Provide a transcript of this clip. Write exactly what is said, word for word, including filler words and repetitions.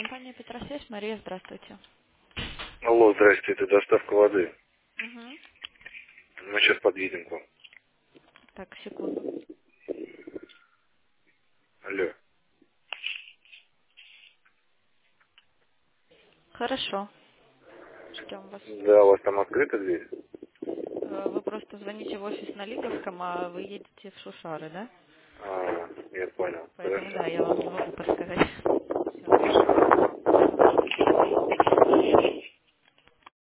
Компания Петросвязь, Мария, здравствуйте. Алло, здрасте, это доставка воды. Угу. Мы сейчас подъедем к вам. Так, секунду. Алло. Хорошо. Ждем вас. Да, у вас там открыта дверь? Э, Вы просто звоните в офис на Лиговском, а вы едете в Шушары, да? А, я понял. Поэтому Хорошо. да, я вам не могу подсказать. Все.